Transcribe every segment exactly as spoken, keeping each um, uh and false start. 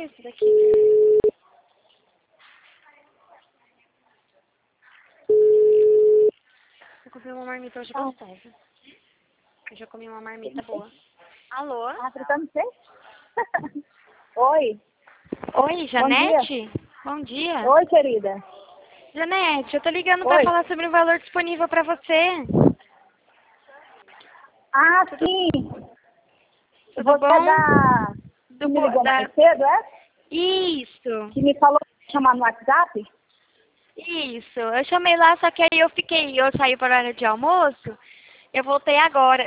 esse daqui. Eu comprei uma marmita hoje gostosa. Eu já comi uma marmita boa. Alô? Ah, tratando você? Oi. Oi, Janete? Bom dia. Oi, querida. Janete, eu tô ligando pra Oi. falar sobre o valor disponível pra você. Ah, Tudo, sim. tudo Você bom? da... Do, que me bo- ligou da... mais cedo, é? Isso, Que me falou de chamar no WhatsApp? isso. Eu chamei lá, só que aí eu fiquei, eu saí para a hora de almoço, eu voltei agora.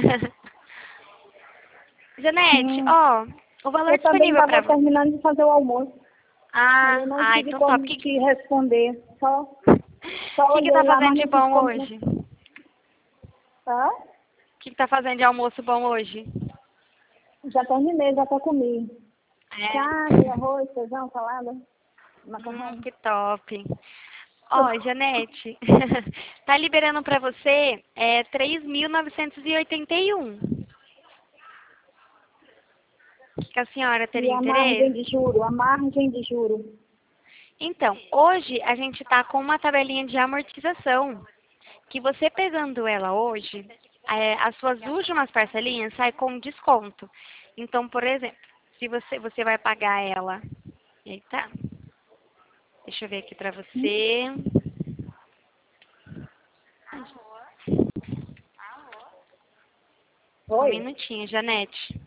Janete, Hum. ó, o valor Eu também disponível pra estava você. terminando de fazer o almoço. Aí Ah, eu não ah, tive então top. como O que, te responder. Só, só que que olhei tá lá, fazendo mas de não tive bom como... hoje? Hã? O que, que tá fazendo de almoço bom hoje? Já terminei, já até comi. Carne, É. arroz, feijão, salada, Hum, macarrão. que top. Ó, Janete, tá liberando pra você é três mil novecentos e oitenta e um. Que a senhora E teria a margem interesse? de juro, a margem de juro. Então, hoje a gente tá com uma tabelinha de amortização, que você pegando ela hoje, é, as suas últimas parcelinhas saem com desconto. Então, por exemplo, se você, você vai pagar ela... Eita, deixa eu ver aqui pra você. Um Oi? minutinho, Janete.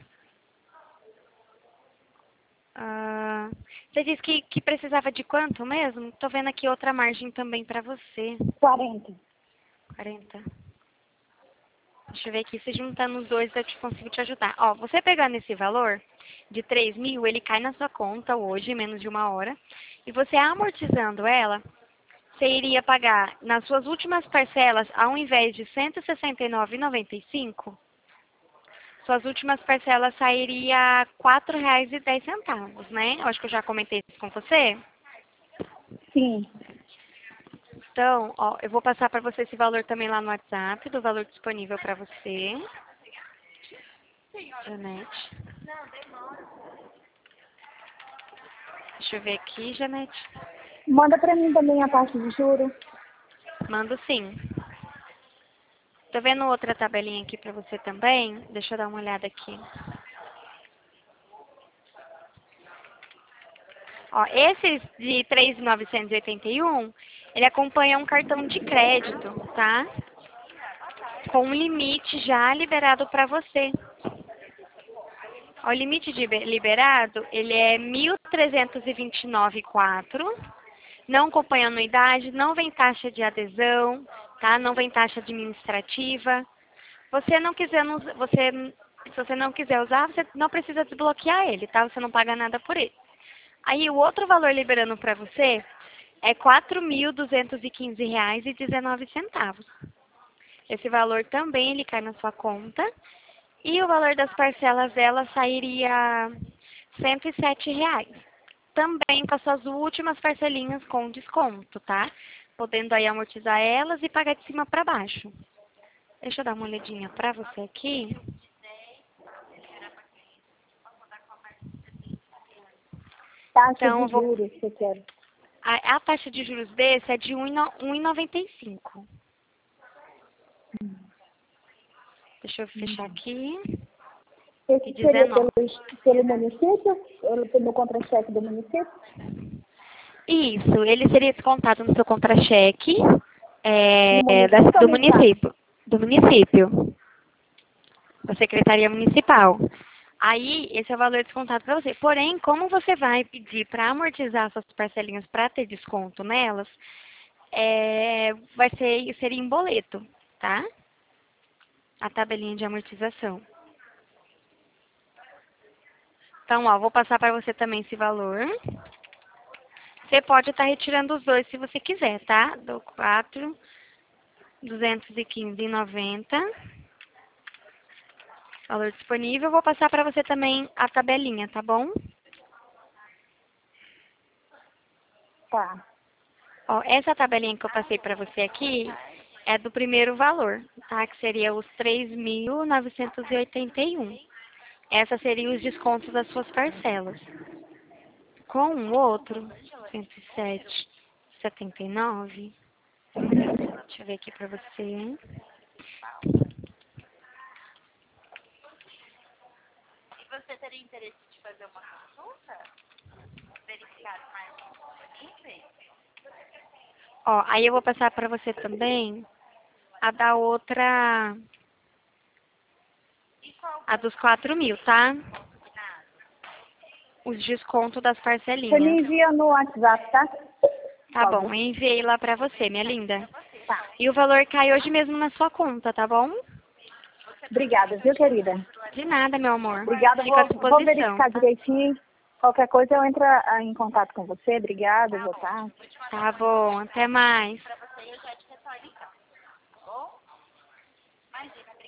Ah, você disse que, que precisava de quanto mesmo? Tô vendo aqui outra margem também pra você. quarenta. quarenta. Deixa eu ver aqui, se juntando os dois eu te consigo te ajudar. Ó, você pegando esse valor de três mil, ele cai na sua conta hoje, em menos de uma hora. E você amortizando ela, você iria pagar nas suas últimas parcelas, ao invés de cento e sessenta e nove reais e noventa e cinco, suas últimas parcelas sairia quatro reais e dez centavos, né? Eu acho que eu já comentei isso com você. Sim. Então, ó, eu vou passar para você esse valor também lá no WhatsApp, do valor disponível para você. Janete. Deixa eu ver aqui, Janete. Manda pra mim também a taxa de juro. Mando sim. Tô vendo outra tabelinha aqui para você também. Deixa eu dar uma olhada aqui. Ó, esse de três mil novecentos e oitenta e um, ele acompanha um cartão de crédito, tá? Com um limite já liberado para você. O limite de liberado, ele é mil trezentos e vinte e nove vírgula quatro. Não acompanha anuidade, não vem taxa de adesão, tá? Não vem taxa administrativa. Você não quiser, nos- você, se você não quiser usar, você não precisa desbloquear ele, tá? Você não paga nada por ele. Aí o outro valor liberando para você é quatro mil duzentos e quinze reais e dezenove centavos. Esse valor também ele cai na sua conta. E o valor das parcelas dela sairia cento e sete reais. Também com as suas últimas parcelinhas com desconto, tá? Podendo aí amortizar elas e pagar de cima para baixo. Deixa eu dar uma olhadinha para você aqui. Taxa Então, de eu vou, juros que eu quero. a, a taxa de juros desse é de um vírgula noventa e cinco. Deixa eu fechar aqui. E Esse seria pelo, dezenove. pelo município? Pelo, pelo contra-cheque do município? Isso, ele seria descontado no seu contra-cheque No é, da- município ou do do estado? município. Do município. Da Secretaria Municipal. Aí, esse é o valor descontado para você. Porém, como você vai pedir para amortizar suas parcelinhas para ter desconto nelas, é, vai ser, seria em boleto, tá? A tabelinha de amortização. Então, ó, vou passar para você também esse valor. Você pode estar retirando os dois se você quiser, tá? Do quatro, duzentos e quinze e noventa. Valor disponível. Vou passar para você também a tabelinha, tá bom? Tá. Ó, essa tabelinha que eu passei para você aqui é do primeiro valor, tá? Que seria os três mil novecentos e oitenta e um. Essa seria os descontos das suas parcelas. Com o outro, cento e sete e setenta e nove. Deixa eu ver aqui pra você. Você teria interesse de fazer uma consulta? Verificar as margens disponíveis? Ó, aí eu vou passar pra você também a da outra, a dos quatro mil, tá? Os descontos das Você me parcelinhas. envia no WhatsApp, tá? Tá Por bom, favor. eu enviei lá pra você, minha linda. Tá. E o valor cai hoje mesmo na sua conta, tá bom? Obrigada, viu, querida? De nada, meu amor. Obrigada, Fica à vou, vou disposição, verificar tá? direitinho. Qualquer coisa eu entro ah, em contato com você. Obrigada, boa tarde. Tá bom, até mais. Para você, eu já te retorno então. Tá bom? Imagina,